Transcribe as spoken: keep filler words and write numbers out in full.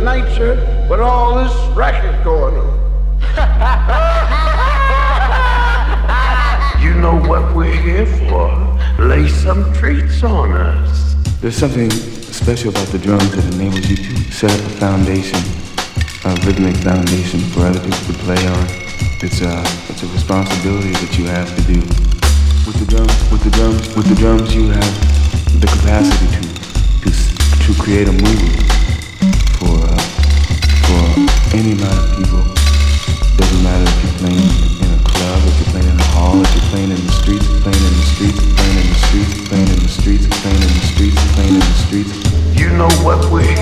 nature with all this racket going on. You know what we're here for. Lay some treats on us. There's something special about the drums that enables you to set up a foundation, a rhythmic foundation for other people to play on. It's a, it's a responsibility that you have to do. With the drums, with the drums, with the drums, you have the capacity to to to create a mood for uh, for any amount of people. Doesn't matter if you're playing in a club, if you're playing in a hall, if you're playing in the streets, playing in the streets, playing in the streets, playing in the streets, playing in the streets, playing in the streets. You know what we're